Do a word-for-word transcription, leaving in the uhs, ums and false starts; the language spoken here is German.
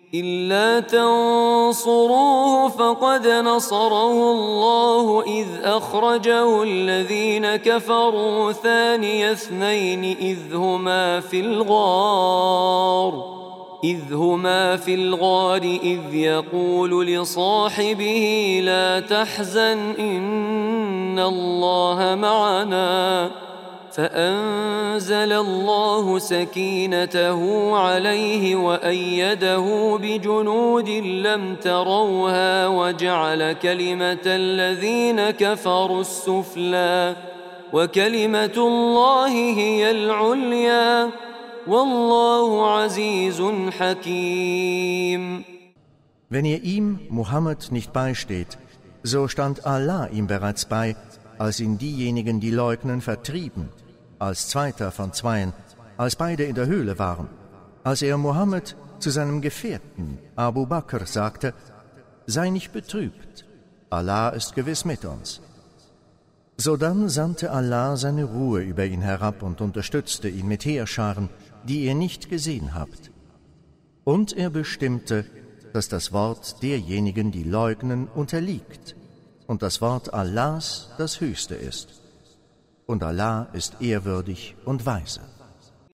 إلا تنصروه فقد نصره الله إذ أخرجه الذين كفروا ثاني اثنين إذ هما في الغار إذ هما في الغار إذ يقول لصاحبه لا تحزن إن الله معنا فأنزل الله سكينته عليه وأيده بجنود لم تروها وجعل كلمة الذين كفروا السفلى وكلمة الله هي العليا والله عزيز حكيم. Wenn ihr ihm, Mohammed, nicht beisteht, so stand Allah ihm bereits bei, als ihn diejenigen, die leugnen, vertrieben, als Zweiter von Zweien, als beide in der Höhle waren, als er Mohammed zu seinem Gefährten Abu Bakr sagte, sei nicht betrübt, Allah ist gewiss mit uns. Sodann sandte Allah seine Ruhe über ihn herab und unterstützte ihn mit Heerscharen, die ihr nicht gesehen habt. Und er bestimmte, dass das Wort derjenigen, die leugnen, unterliegt, und das Wort Allahs das Höchste ist. Und Allah ist ehrwürdig und weise.